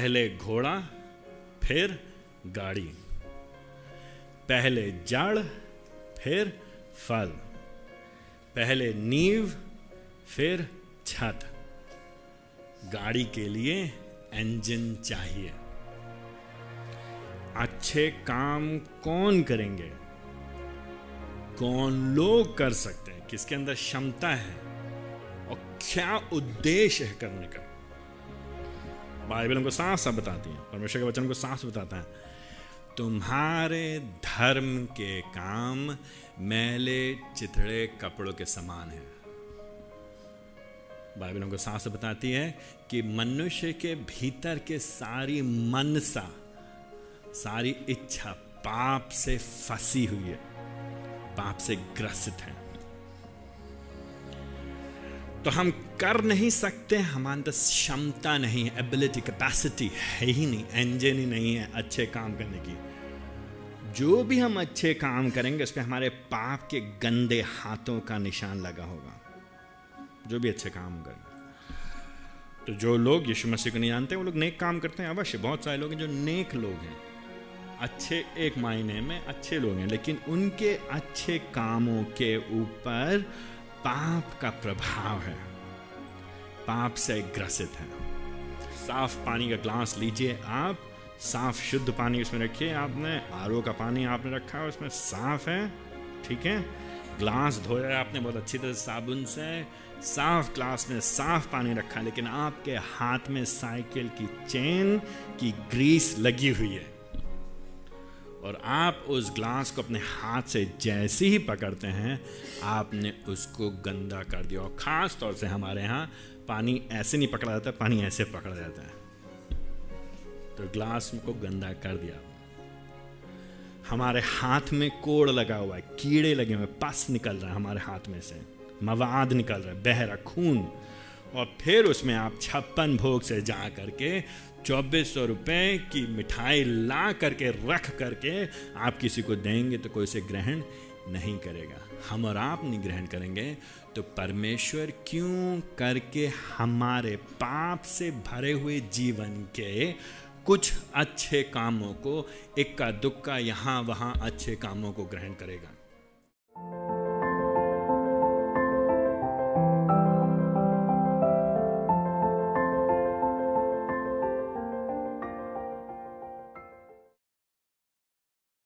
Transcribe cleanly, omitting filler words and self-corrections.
पहले घोड़ा फिर गाड़ी, पहले जड़ फिर फल, पहले नींव फिर छत। गाड़ी के लिए इंजन चाहिए। अच्छे काम कौन करेंगे? कौन लोग कर सकते हैं? किसके अंदर क्षमता है और क्या उद्देश्य है करने का? बाइबल हमको साफ साफ बताती है, परमेश्वर के वचन को साफ साफ बताता है, तुम्हारे धर्म के काम मैले चिथड़े कपड़ों के समान है। बाइबल हमको साफ साफ बताती है कि मनुष्य के भीतर के सारी मनसा, सारी इच्छा पाप से फंसी हुई है, पाप से ग्रसित है। तो हम कर नहीं सकते, हमारे अंदर क्षमता नहीं है, एबिलिटी, कैपेसिटी है ही नहीं, इंजन ही नहीं है अच्छे काम करने की। जो भी हम अच्छे काम करेंगे उस पर हमारे पाप के गंदे हाथों का निशान लगा होगा, जो भी अच्छे काम करेंगे। तो जो लोग यीशु मसीह को नहीं जानते वो लोग नेक काम करते हैं, अवश्य बहुत सारे लोग हैं जो नेक लोग हैं, अच्छे, एक मायने में अच्छे लोग हैं, लेकिन उनके अच्छे कामों के ऊपर पाप का प्रभाव है, पाप से ग्रसित है। साफ पानी का ग्लास लीजिए आप, साफ शुद्ध पानी उसमें रखिए, आपने आरओ का पानी आपने रखा है उसमें साफ है, ठीक है, ग्लास धोया आपने बहुत अच्छी तरह साबुन से, साफ ग्लास में साफ पानी रखा, लेकिन आपके हाथ में साइकिल की चेन की ग्रीस लगी हुई है और आप उस ग्लास को अपने हाथ से जैसे ही पकड़ते हैं आपने उसको गंदा कर दिया। और ख़ास तौर से हमारे यहाँ पानी ऐसे नहीं पकड़ा जाता, पानी ऐसे पकड़ा जाता है, तो ग्लास को गंदा कर दिया। हमारे हाथ में कोड़ लगा हुआ है, कीड़े लगे हुए, पस निकल रहा है हमारे हाथ में से, मवाद निकल रहा है, बह रहा खून, और फिर उसमें आप 56 भोग से जा करके 2400 रुपये की मिठाई ला करके रख करके आप किसी को देंगे तो कोई उसे ग्रहण नहीं करेगा। हम और आप नहीं ग्रहण करेंगे तो परमेश्वर क्यों करके हमारे पाप से भरे हुए जीवन के कुछ अच्छे कामों को, इक्का दुक्का यहाँ वहाँ अच्छे कामों को ग्रहण करेगा?